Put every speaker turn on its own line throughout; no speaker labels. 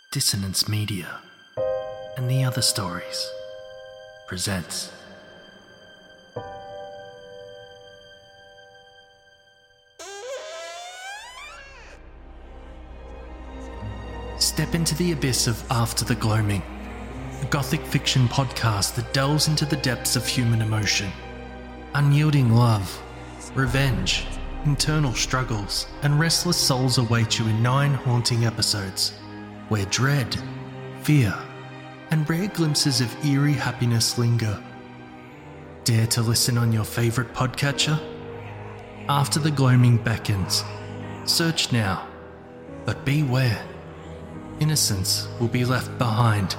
Dissonance Media and the Other Stories presents Step into the abyss of After the Gloaming, a gothic fiction podcast that delves into the depths of human emotion. Unyielding love, revenge, internal struggles, and restless souls await you in 9 haunting episodes, where dread, fear, and rare glimpses of eerie happiness linger. Dare to listen on your favourite podcatcher? After the Gloaming beckons. Search now, but beware. Innocence will be left behind.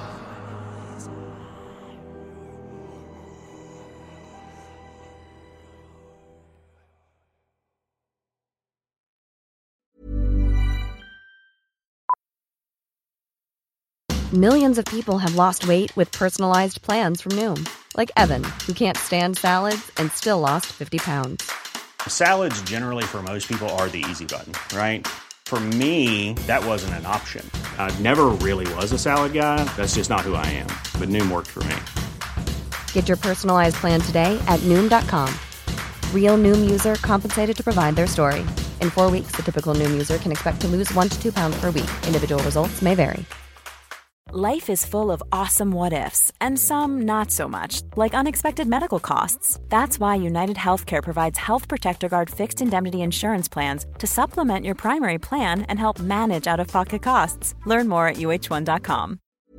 Millions of people have lost weight with personalized plans from Noom. Like Evan, who can't stand salads and still lost 50 pounds.
Salads generally for most people are the easy button, right? For me, that wasn't an option. I never really was a salad guy. That's just not who I am. But Noom worked for me.
Get your personalized plan today at Noom.com. Real Noom user compensated to provide their story. In 4 weeks, the typical Noom user can expect to lose 1 to 2 pounds per week. Individual results may vary.
Life is full of awesome what-ifs, and some not so much, like unexpected medical costs. That's why United Healthcare provides Health Protector Guard fixed indemnity insurance plans to supplement your primary plan and help manage out-of-pocket costs. Learn more at uh1.com.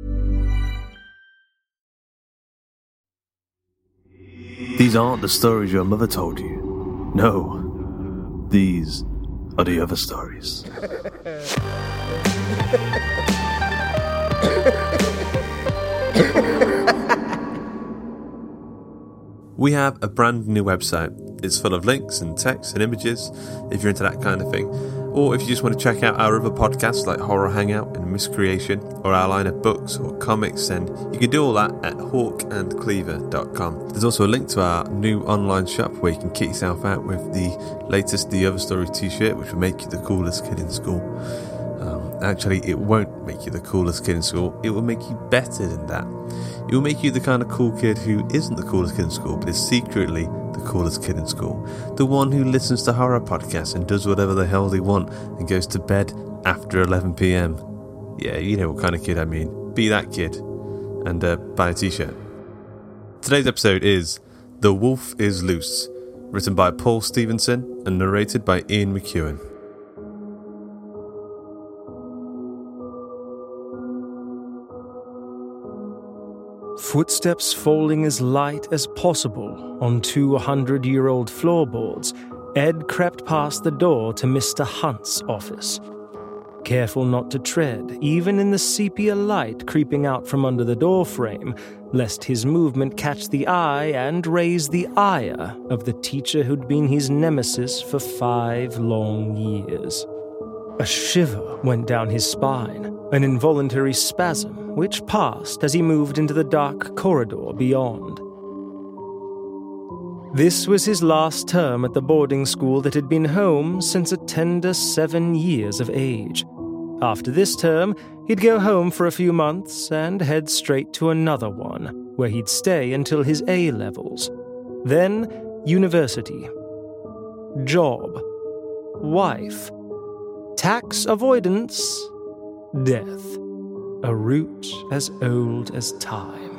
These aren't the stories your mother told you. No, these are the other stories.
We have a brand new website. It's full of links and text and images if you're into that kind of thing. Or if you just want to check out our other podcasts like Horror Hangout and Miscreation, or our line of books or comics, then you can do all that at hawkandcleaver.com. There's also a link to our new online shop where you can kit yourself out with the latest The Other Story t-shirt, which will make you the coolest kid in school. Actually, it won't make you the coolest kid in school. It will make you better than that. It will make you the kind of cool kid who isn't the coolest kid in school, but is secretly the coolest kid in school. The one who listens to horror podcasts and does whatever the hell they want and goes to bed after 11 p.m. Yeah, you know what kind of kid I mean. Be that kid. And buy a t-shirt. Today's episode is The Wolf is Loose, written by Paul Stevenson and narrated by Ian McEwan.
Footsteps falling as light as possible on 200-year-old floorboards, Ed crept past the door to Mr. Hunt's office. Careful not to tread, even in the sepia light creeping out from under the doorframe, lest his movement catch the eye and raise the ire of the teacher who'd been his nemesis for 5 long years. A shiver went down his spine, an involuntary spasm, which passed as he moved into the dark corridor beyond. This was his last term at the boarding school that had been home since a tender 7 years of age. After this term, he'd go home for a few months and head straight to another one, where he'd stay until his A-levels. Then, university. Job. Wife. Tax avoidance. Death. A root as old as time.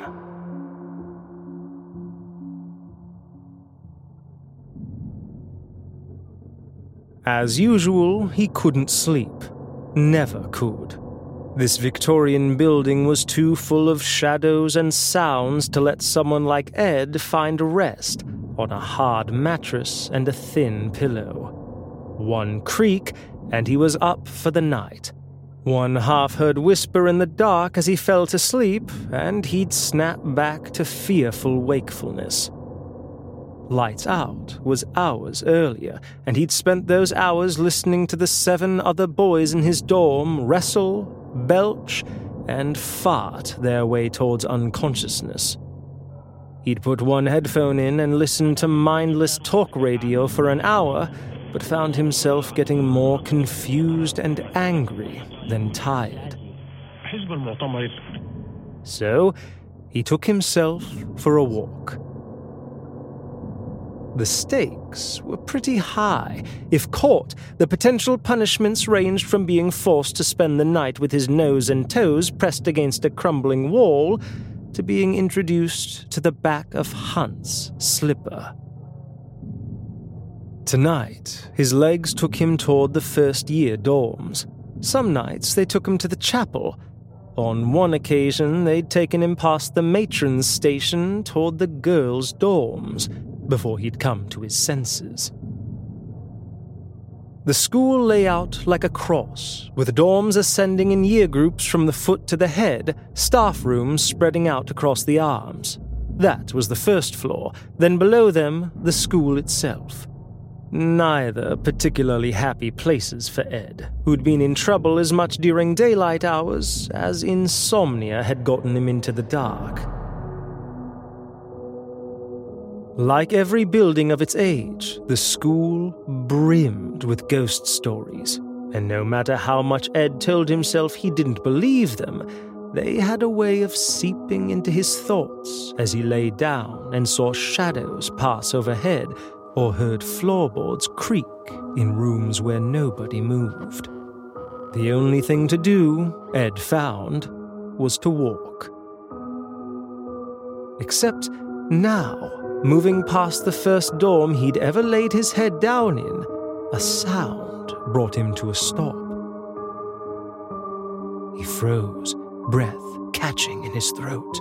As usual, he couldn't sleep. Never could. This Victorian building was too full of shadows and sounds to let someone like Ed find rest on a hard mattress and a thin pillow. One creak, and he was up for the night. One half-heard whisper in the dark as he fell to sleep, and he'd snap back to fearful wakefulness. Lights Out was hours earlier, and he'd spent those hours listening to the 7 other boys in his dorm wrestle, belch, and fart their way towards unconsciousness. He'd put one headphone in and listened to mindless talk radio for an hour, but found himself getting more confused and angry than tired. So, he took himself for a walk. The stakes were pretty high. If caught, the potential punishments ranged from being forced to spend the night with his nose and toes pressed against a crumbling wall to being introduced to the back of Hunt's slipper. Tonight, his legs took him toward the first-year dorms. Some nights they took him to the chapel. On one occasion, they'd taken him past the matron's station toward the girls' dorms before he'd come to his senses. The school lay out like a cross, with dorms ascending in year groups from the foot to the head, staff rooms spreading out across the arms. That was the first floor, then below them, the school itself. Neither particularly happy places for Ed, who'd been in trouble as much during daylight hours as insomnia had gotten him into the dark. Like every building of its age, the school brimmed with ghost stories, and no matter how much Ed told himself he didn't believe them, they had a way of seeping into his thoughts as he lay down and saw shadows pass overhead or heard floorboards creak in rooms where nobody moved. The only thing to do, Ed found, was to walk. Except now, moving past the first dorm he'd ever laid his head down in, a sound brought him to a stop. He froze, breath catching in his throat.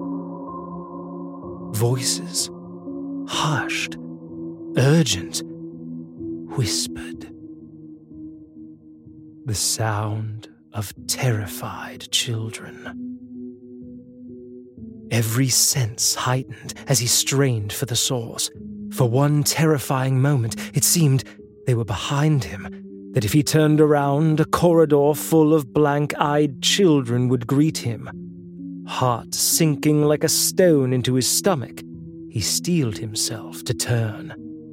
Voices, hushed, urgent, whispered. The sound of terrified children. Every sense heightened as he strained for the source. For one terrifying moment, it seemed they were behind him, that if he turned around, a corridor full of blank-eyed children would greet him. Heart sinking like a stone into his stomach, he steeled himself to turn.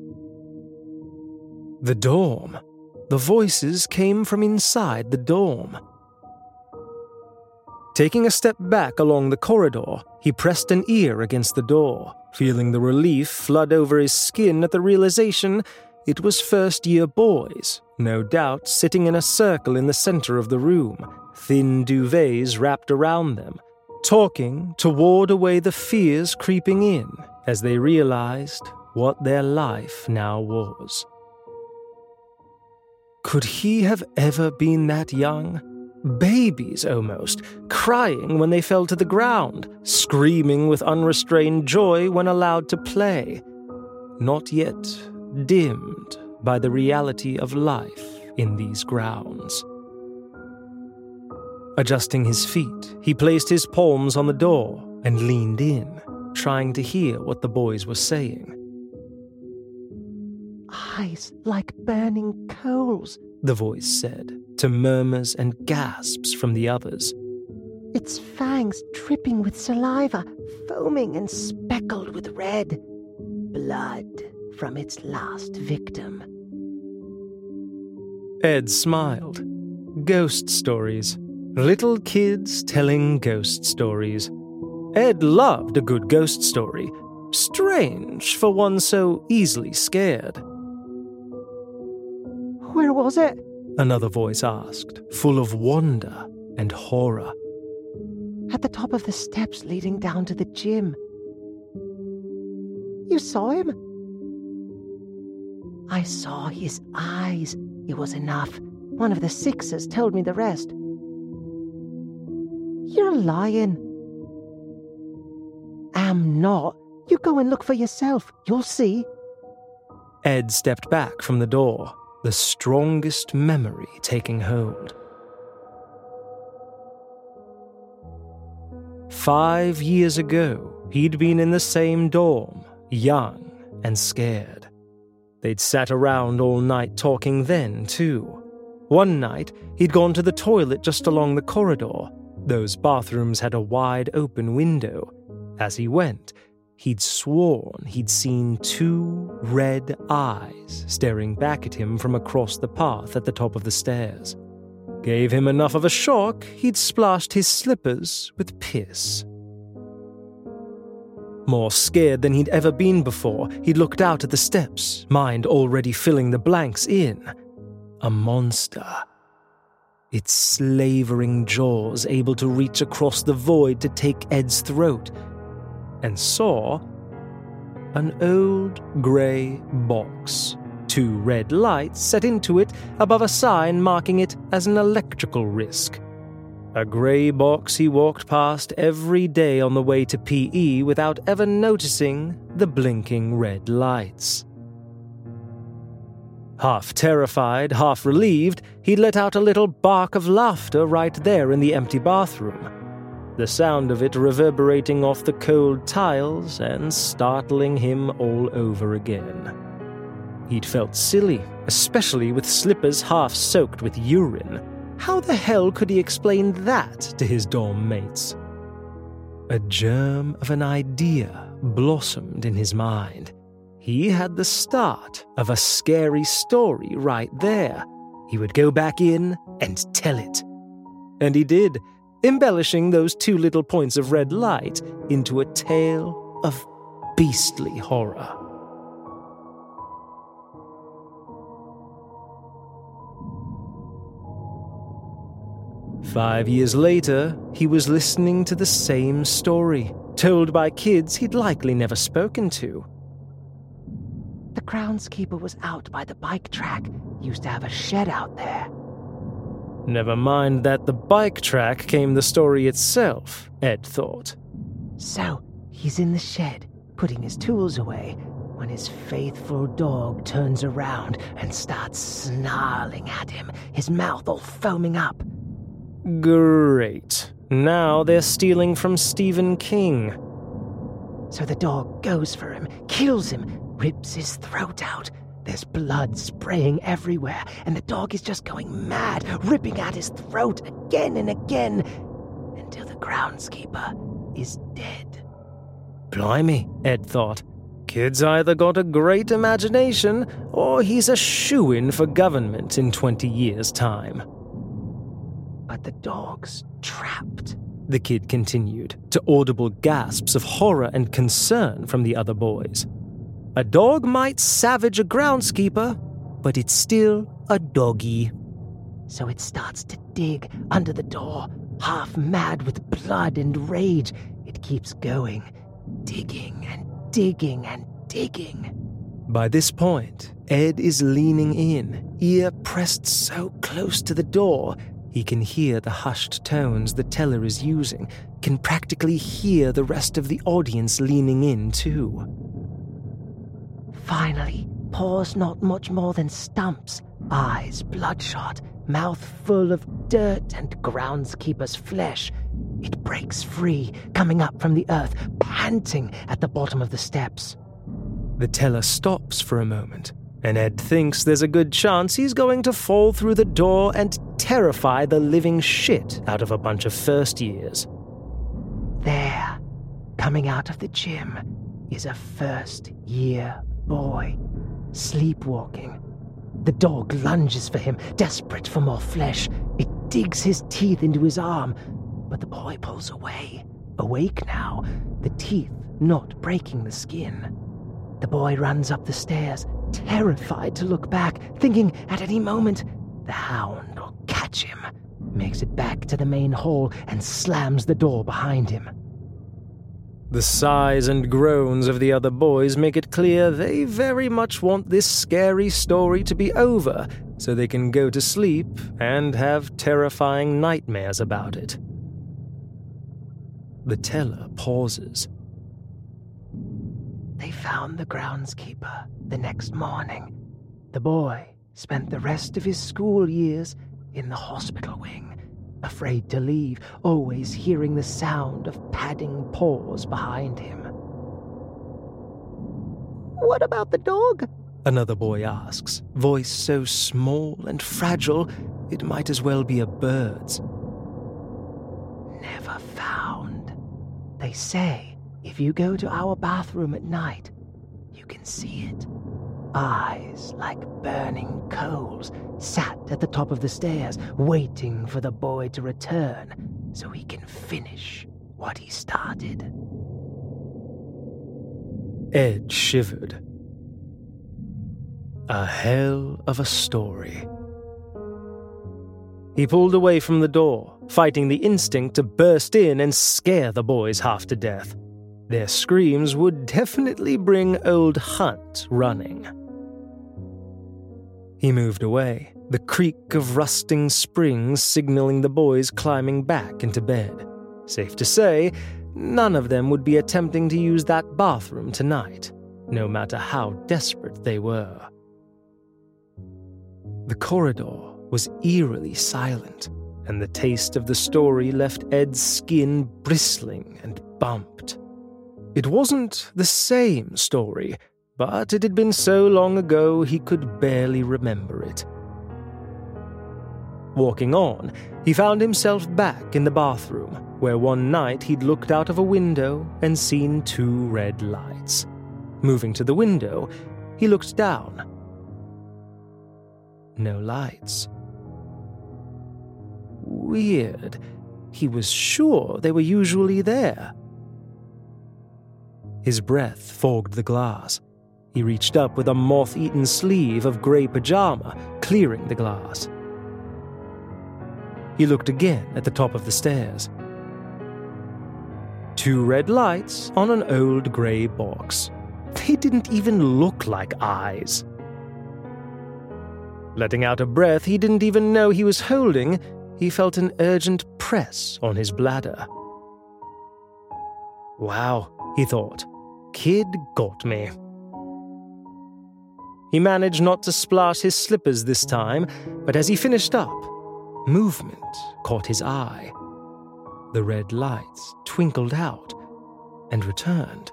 The dorm. The voices came from inside the dorm. Taking a step back along the corridor, he pressed an ear against the door, feeling the relief flood over his skin at the realization it was first-year boys, no doubt sitting in a circle in the center of the room, thin duvets wrapped around them, talking to ward away the fears creeping in as they realized what their life now was. Could he have ever been that young? Babies, almost, crying when they fell to the ground, screaming with unrestrained joy when allowed to play, not yet dimmed by the reality of life in these grounds. Adjusting his feet, he placed his palms on the door and leaned in, trying to hear what the boys were saying.
"Eyes like burning coals,"
the voice said, to murmurs and gasps from the others.
"Its fangs dripping with saliva, foaming and speckled with red. Blood from its last victim."
Ed smiled. Ghost stories. Little kids telling ghost stories. Ed loved a good ghost story. Strange for one so easily scared.
"Where was it?"
Another voice asked, full of wonder and horror.
"At the top of the steps leading down to the gym." "You saw him?" "I saw his eyes. It was enough. One of the Sixers told me the rest." "You're lying." "Am not. You go and look for yourself. You'll see."
Ed stepped back from the door, the strongest memory taking hold. 5 years ago, he'd been in the same dorm, young and scared. They'd sat around all night talking then, too. One night, he'd gone to the toilet just along the corridor. Those bathrooms had a wide open window. As he went, he'd sworn he'd seen 2 red eyes staring back at him from across the path at the top of the stairs. Gave him enough of a shock, he'd splashed his slippers with piss. More scared than he'd ever been before, he looked out at the steps, mind already filling the blanks in. A monster. Its slavering jaws able to reach across the void to take Ed's throat, and saw an old grey box. 2 red lights set into it above a sign marking it as an electrical risk. A grey box he walked past every day on the way to PE without ever noticing the blinking red lights. Half terrified, half relieved, he let out a little bark of laughter right there in the empty bathroom, the sound of it reverberating off the cold tiles and startling him all over again. He'd felt silly, especially with slippers half soaked with urine. How the hell could he explain that to his dorm mates? A germ of an idea blossomed in his mind. He had the start of a scary story right there. He would go back in and tell it. And he did, embellishing those 2 little points of red light into a tale of beastly horror. Five years later, he was listening to the same story, told by kids he'd likely never spoken to.
The groundskeeper was out by the bike track. Used to have a shed out there.
Never mind that the bike track came the story itself, Ed thought.
So, he's in the shed, putting his tools away, when his faithful dog turns around and starts snarling at him, his mouth all foaming up.
Great. Now they're stealing from Stephen King.
So the dog goes for him, kills him, rips his throat out. There's blood spraying everywhere, and the dog is just going mad, ripping at his throat again and again, until the groundskeeper is dead.
Blimey, Ed thought. Kid's either got a great imagination, or he's a shoo-in for government in 20 years' time.
But the dog's trapped,
the kid continued, to audible gasps of horror and concern from the other boys. A dog might savage a groundskeeper, but it's still a doggy.
So it starts to dig under the door, half mad with blood and rage. It keeps going, digging and digging and digging.
By this point, Ed is leaning in, ear pressed so close to the door, he can hear the hushed tones the teller is using, can practically hear the rest of the audience leaning in too.
Finally, paws not much more than stumps, eyes bloodshot, mouth full of dirt and groundskeeper's flesh. It breaks free, coming up from the earth, panting at the bottom of the steps.
The teller stops for a moment, and Ed thinks there's a good chance he's going to fall through the door and terrify the living shit out of a bunch of first years.
There, coming out of the gym, is a first-year boy, sleepwalking. The dog lunges for him, desperate for more flesh. It digs his teeth into his arm, but the boy pulls away, awake now, the teeth not breaking the skin. The boy runs up the stairs, terrified to look back, thinking at any moment the hound will catch him, makes it back to the main hall and slams the door behind him.
The sighs and groans of the other boys make it clear they very much want this scary story to be over so they can go to sleep and have terrifying nightmares about it. The teller pauses.
They found the groundskeeper the next morning. The boy spent the rest of his school years in the hospital wing, afraid to leave, always hearing the sound of padding paws behind him.
What about the dog?
Another boy asks, voice so small and fragile it might as well be a bird's.
Never found. They say if you go to our bathroom at night, you can see it. eyes like burning coals, sat at the top of the stairs, waiting for the boy to return so he can finish what he started.
Ed shivered. A hell of a story. He pulled away from the door, fighting the instinct to burst in and scare the boys half to death. Their screams would definitely bring old Hunt running. He moved away, the creak of rusting springs signaling the boys climbing back into bed. Safe to say, none of them would be attempting to use that bathroom tonight, no matter how desperate they were. The corridor was eerily silent, and the taste of the story left Ed's skin bristling and bumped. It wasn't the same story, but it had been so long ago he could barely remember it. Walking on, he found himself back in the bathroom, where one night he'd looked out of a window and seen 2 red lights. Moving to the window, he looked down. No lights. Weird. He was sure they were usually there. His breath fogged the glass. He reached up with a moth-eaten sleeve of grey pajama, clearing the glass. He looked again at the top of the stairs. 2 red lights on an old grey box. They didn't even look like eyes. Letting out a breath he didn't even know he was holding, he felt an urgent press on his bladder. Wow, he thought. Kid got me. He managed not to splash his slippers this time, but as he finished up, movement caught his eye. The red lights twinkled out and returned.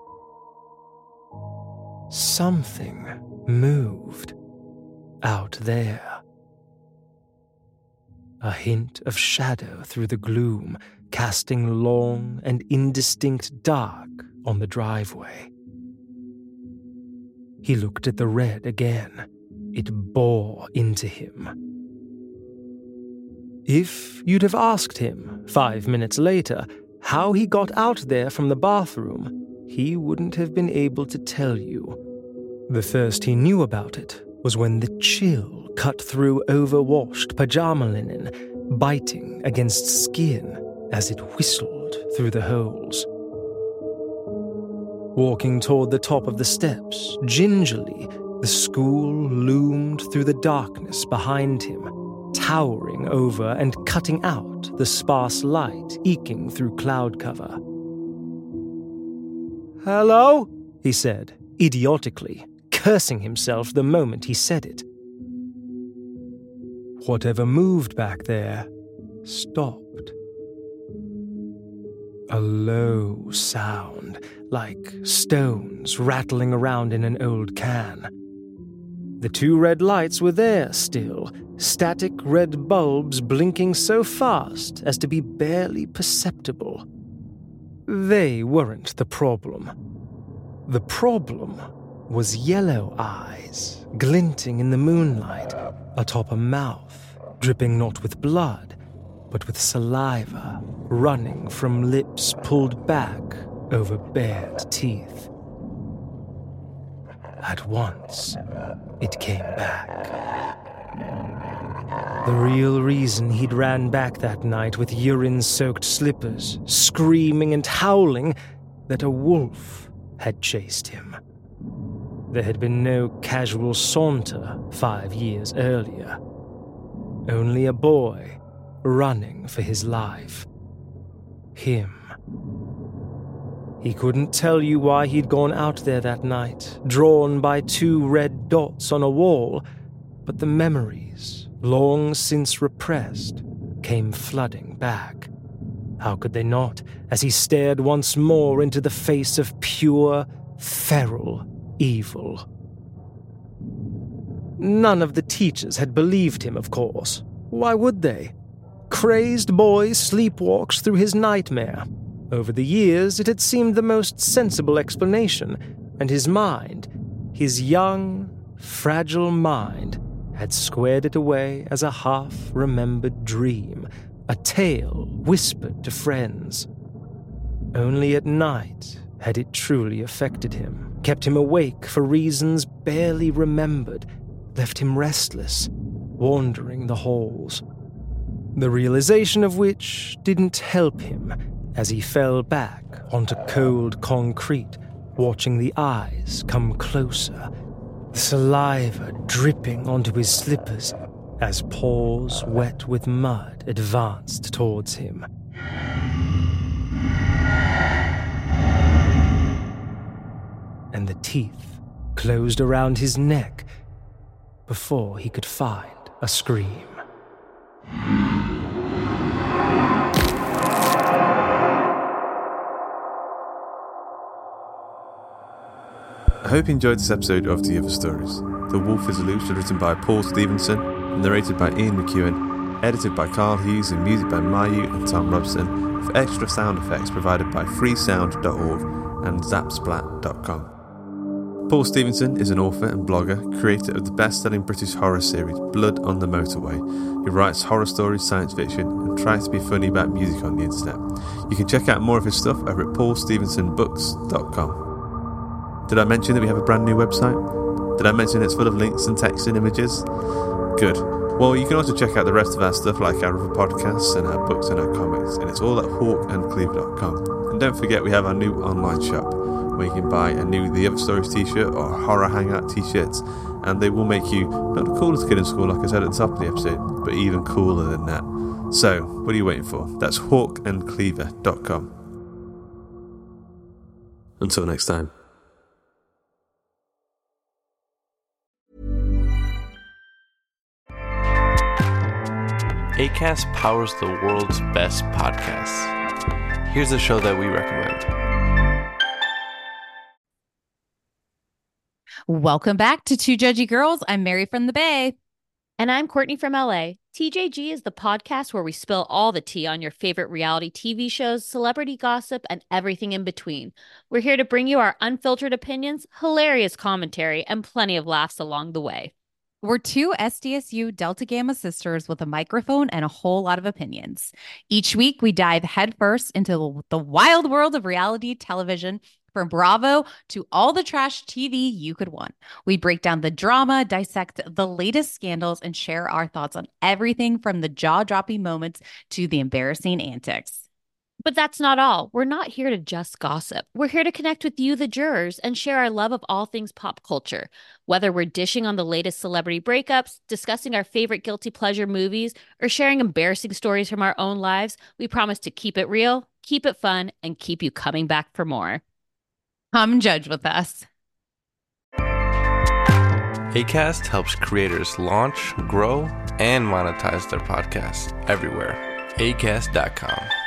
Something moved out there. A hint of shadow through the gloom, casting long and indistinct dark on the driveway. He looked at the red again. It bore into him. If you'd have asked him 5 minutes later how he got out there from the bathroom, he wouldn't have been able to tell you. The first he knew about it was when the chill cut through overwashed pajama linen, biting against skin as it whistled through the holes. Walking toward the top of the steps, gingerly, the school loomed through the darkness behind him, towering over and cutting out the sparse light eking through cloud cover. "Hello?" he said, idiotically, cursing himself the moment he said it. Whatever moved back there stopped. A low sound, like stones rattling around in an old can. The 2 red lights were there still, static red bulbs blinking so fast as to be barely perceptible. They weren't the problem. The problem was yellow eyes, glinting in the moonlight, atop a mouth, dripping not with blood, but with saliva running from lips pulled back over bared teeth. At once, it came back. The real reason he'd ran back that night with urine-soaked slippers, screaming and howling, that a wolf had chased him. There had been no casual saunter 5 years earlier. Only a boy running for his life. Him. He couldn't tell you why he'd gone out there that night, drawn by 2 red dots on a wall, but the memories, long since repressed, came flooding back. How could they not, as he stared once more into the face of pure, feral evil? None of the teachers had believed him, of course. Why would they? Crazed boy sleepwalks through his nightmare. Over the years, it had seemed the most sensible explanation, and his mind, his young, fragile mind had squared it away as a half-remembered dream, a tale whispered to friends. Only at night had it truly affected him, kept him awake for reasons barely remembered, left him restless, wandering the halls. The realization of which didn't help him as he fell back onto cold concrete, watching the eyes come closer, the saliva dripping onto his slippers as paws wet with mud advanced towards him. And the teeth closed around his neck before he could find a scream.
I hope you enjoyed this episode of The Other Stories. The Wolf is Loose was written by Paul Stevenson and narrated by Ian McEwen, edited by Carl Hughes and music by Mayu and Tom Robson, with extra sound effects provided by freesound.org and zapsplat.com. Paul Stevenson is an author and blogger, creator of the best-selling British horror series Blood on the Motorway, who writes horror stories, science fiction, and tries to be funny about music on the internet. You can check out more of his stuff over at paulstevensonbooks.com. Did I mention that we have a brand new website? Did I mention it's full of links and text and images? Good. Well, you can also check out the rest of our stuff like our other podcasts and our books and our comics, and it's all at hawkandcleaver.com. And don't forget we have our new online shop, where you can buy a new The Other Stories t-shirt or Horror Hangout t-shirts, and they will make you not the coolest kid in school like I said at the top of the episode, but even cooler than that. So, what are you waiting for? That's hawkandcleaver.com. Until next time.
Acast powers the world's best podcasts. Here's a show that we recommend.
Welcome back to Two Judgy Girls. I'm Mary from the Bay.
And I'm Courtney from LA. TJG is the podcast where we spill all the tea on your favorite reality TV shows, celebrity gossip, and everything in between. We're here to bring you our unfiltered opinions, hilarious commentary, and plenty of laughs along the way.
We're two SDSU Delta Gamma sisters with a microphone and a whole lot of opinions. Each week, we dive headfirst into the wild world of reality television, from Bravo to all the trash TV you could want. We break down the drama, dissect the latest scandals, and share our thoughts on everything from the jaw-dropping moments to the embarrassing antics.
But that's not all. We're not here to just gossip. We're here to connect with you, the jurors, and share our love of all things pop culture. Whether we're dishing on the latest celebrity breakups, discussing our favorite guilty pleasure movies, or sharing embarrassing stories from our own lives, we promise to keep it real, keep it fun, and keep you coming back for more. Come judge with us.
Acast helps creators launch, grow, and monetize their podcasts everywhere. Acast.com.